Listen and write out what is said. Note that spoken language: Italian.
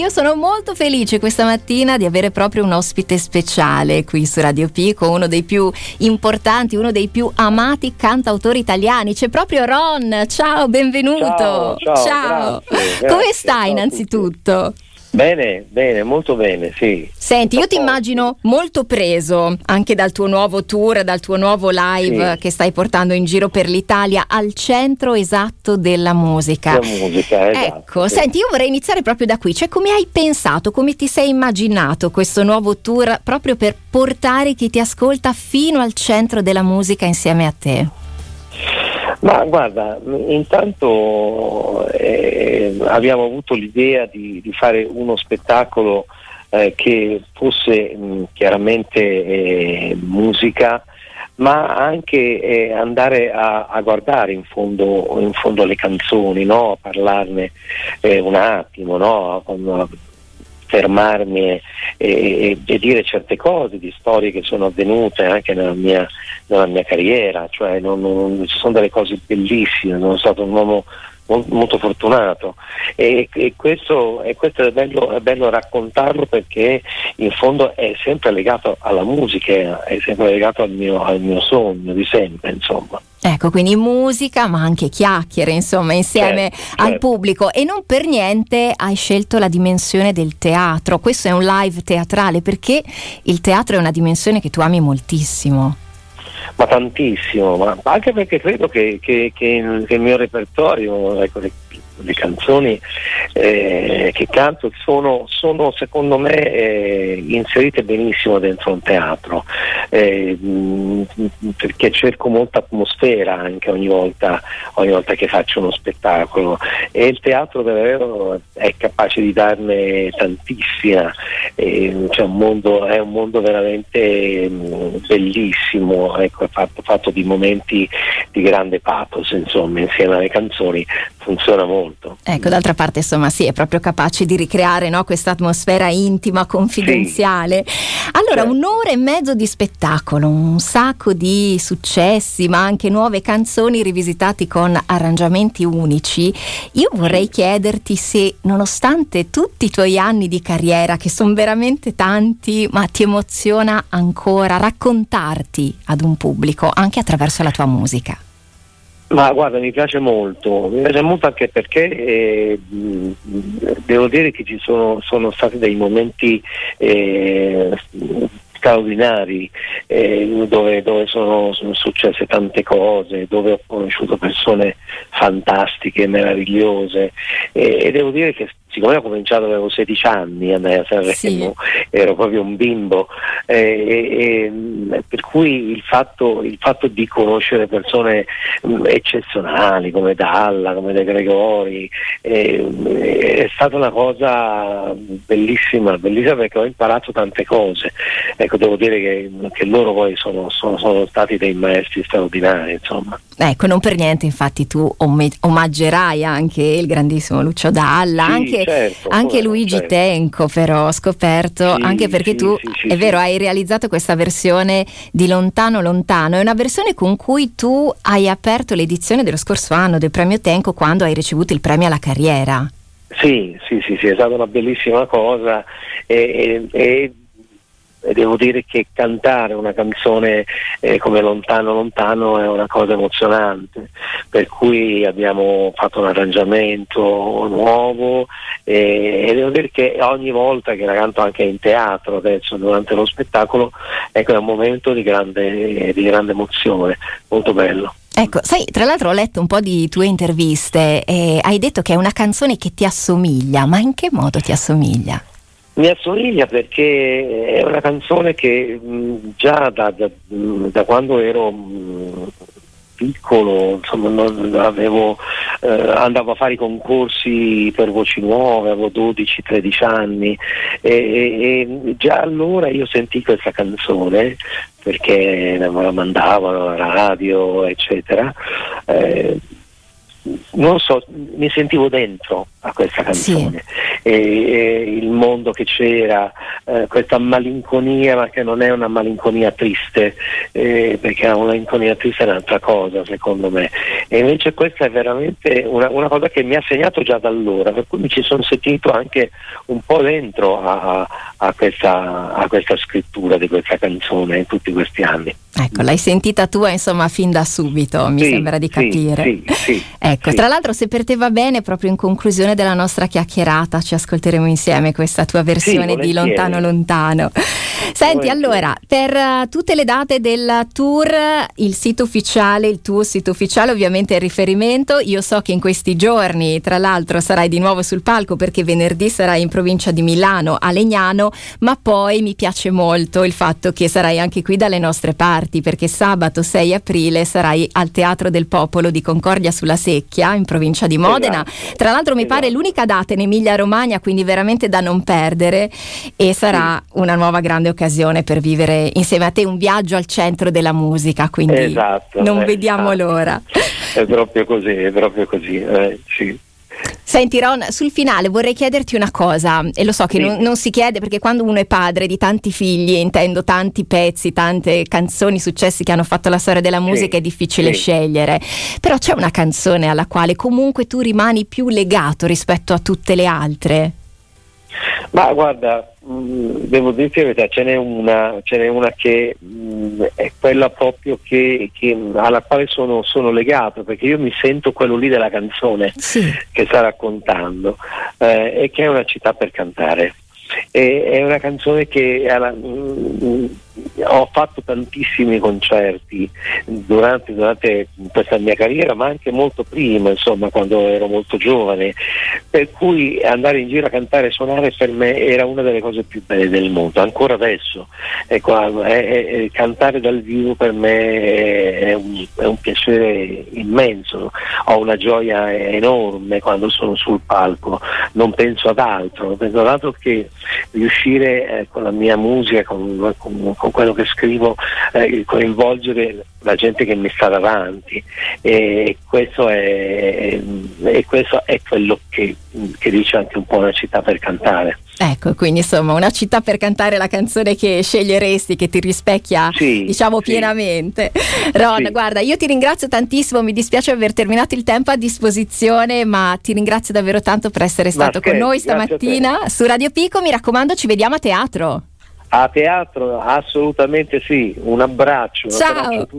Io sono molto felice questa mattina di avere proprio un ospite speciale qui su Radio Pico, uno dei più importanti, uno dei più amati cantautori italiani. C'è proprio Ron. Ciao, benvenuto. Ciao. Grazie, Come stai ciao innanzitutto? Bene, molto bene, sì. Senti, io ti immagino molto preso anche dal tuo nuovo tour, dal tuo nuovo live che stai portando in giro per l'Italia, al centro esatto della musica. La musica, esatto. Ecco, sì. senti, io vorrei iniziare proprio da qui. Cioè, come hai pensato, come ti sei immaginato questo nuovo tour proprio per portare chi ti ascolta fino al centro della musica insieme a te? Ma guarda, intanto abbiamo avuto l'idea di fare uno spettacolo che fosse chiaramente musica, ma anche andare a guardare in fondo le canzoni, no? A parlarne un attimo, no? Fermarmi e dire certe cose, di storie che sono avvenute anche nella mia carriera, cioè ci sono delle cose bellissime, sono stato un uomo molto fortunato e questo è bello raccontarlo, perché in fondo è sempre legato alla musica, è sempre legato al mio sogno di sempre, insomma. Ecco, quindi musica ma anche chiacchiere, insomma, insieme al pubblico. E non per niente hai scelto la dimensione del teatro. Questo è un live teatrale, perché il teatro è una dimensione che tu ami moltissimo. Ma tantissimo, ma anche perché credo che il mio repertorio, ecco, le canzoni che canto sono secondo me inserite benissimo dentro un teatro, perché cerco molta atmosfera anche ogni volta che faccio uno spettacolo, e il teatro davvero è capace di darne tantissima, cioè è un mondo veramente bellissimo, ecco, fatto di momenti di grande pathos, insomma, insieme alle canzoni funziona molto. Ecco, d'altra parte, insomma, sì, è proprio capace di ricreare, no, questa atmosfera intima, confidenziale. Allora, certo. 1 ora e mezzo di spettacolo, un sacco di successi, ma anche nuove canzoni rivisitati con arrangiamenti unici. Io vorrei chiederti se, nonostante tutti i tuoi anni di carriera, che sono veramente tanti, ma ti emoziona ancora raccontarti ad un pubblico anche attraverso la tua musica. Ma guarda, mi piace molto anche perché devo dire che ci sono stati dei momenti straordinari, dove sono successe tante cose, dove ho conosciuto persone fantastiche, meravigliose, e devo dire che siccome ho cominciato avevo 16 anni, andai a Sanremo, ero proprio un bimbo, per cui il fatto di conoscere persone eccezionali come Dalla, come De Gregori, è stata una cosa bellissima, perché ho imparato tante cose. Ecco, devo dire che loro poi sono stati dei maestri straordinari, insomma. Ecco, non per niente, infatti, tu omaggerai anche il grandissimo Lucio Dalla, anche Luigi Tenco, però ho scoperto, anche perché tu, è vero, hai realizzato questa versione di Lontano Lontano, è una versione con cui tu hai aperto l'edizione dello scorso anno del premio Tenco, quando hai ricevuto il premio alla carriera. Sì, è stata una bellissima cosa, e devo dire che cantare una canzone come Lontano Lontano è una cosa emozionante, per cui abbiamo fatto un arrangiamento nuovo, e devo dire che ogni volta che la canto anche in teatro adesso durante lo spettacolo, ecco, è un momento di grande emozione, molto bello. Ecco, sai, tra l'altro ho letto un po' di tue interviste e hai detto che è una canzone che ti assomiglia, ma in che modo ti assomiglia? Mi assomiglia perché è una canzone che già da quando ero piccolo, insomma, andavo a fare i concorsi per Voci Nuove, avevo 12-13 anni, e già allora io sentii questa canzone, perché me la mandavano alla radio, eccetera. Non so, mi sentivo dentro a questa canzone, il mondo che c'era, questa malinconia, ma che non è una malinconia triste, perché una malinconia triste è un'altra cosa secondo me, e invece questa è veramente una cosa che mi ha segnato già da allora, per cui mi ci sono sentito anche un po' dentro a questa scrittura di questa canzone in tutti questi anni. Ecco, l'hai sentita tua insomma fin da subito, mi sembra di capire. Ecco, tra l'altro, se per te va bene, proprio in conclusione della nostra chiacchierata ci ascolteremo insieme questa tua versione di Lontano Lontano. Senti, allora, per tutte le date del tour, il sito ufficiale, il tuo sito ufficiale ovviamente è il riferimento. Io so che in questi giorni, tra l'altro, sarai di nuovo sul palco, perché venerdì sarai in provincia di Milano, a Legnano, ma poi mi piace molto il fatto che sarai anche qui dalle nostre parti, perché sabato 6 aprile sarai al Teatro del Popolo di Concordia sulla Secchia, in provincia di Modena. Tra l'altro mi pare l'unica data in Emilia Romagna, quindi veramente da non perdere, e sarà una nuova grande occasione per vivere insieme a te un viaggio al centro della musica, quindi non vediamo l'ora. È proprio così, sì. Senti Ron, sul finale vorrei chiederti una cosa, e lo so che non si chiede, perché quando uno è padre di tanti figli, intendo tanti pezzi, tante canzoni, successi che hanno fatto la storia della musica, è difficile scegliere, però c'è una canzone alla quale comunque tu rimani più legato rispetto a tutte le altre? Ma guarda, devo dirti la verità, ce n'è una che è quella proprio che alla quale sono legato, perché io mi sento quello lì della canzone che sta raccontando, e che è Una città per cantare. È una canzone che ho fatto tantissimi concerti durante questa mia carriera, ma anche molto prima, insomma, quando ero molto giovane, per cui andare in giro a cantare e suonare per me era una delle cose più belle del mondo, ancora adesso. Cantare dal vivo per me è un piacere immenso, ho una gioia enorme quando sono sul palco, non penso ad altro che riuscire con la mia musica, con quello che scrivo, coinvolgere la gente che mi sta davanti, e questo è quello che dice anche un po' Una città per cantare. Ecco, quindi insomma Una città per cantare è la canzone che sceglieresti, che ti rispecchia pienamente. Ron, guarda, io ti ringrazio tantissimo, mi dispiace aver terminato il tempo a disposizione, ma ti ringrazio davvero tanto per essere stato con noi stamattina su Radio Pico. Mi raccomando, ci vediamo a teatro. A teatro, assolutamente sì. Un abbraccio. Ciao. Un abbraccio a tutti.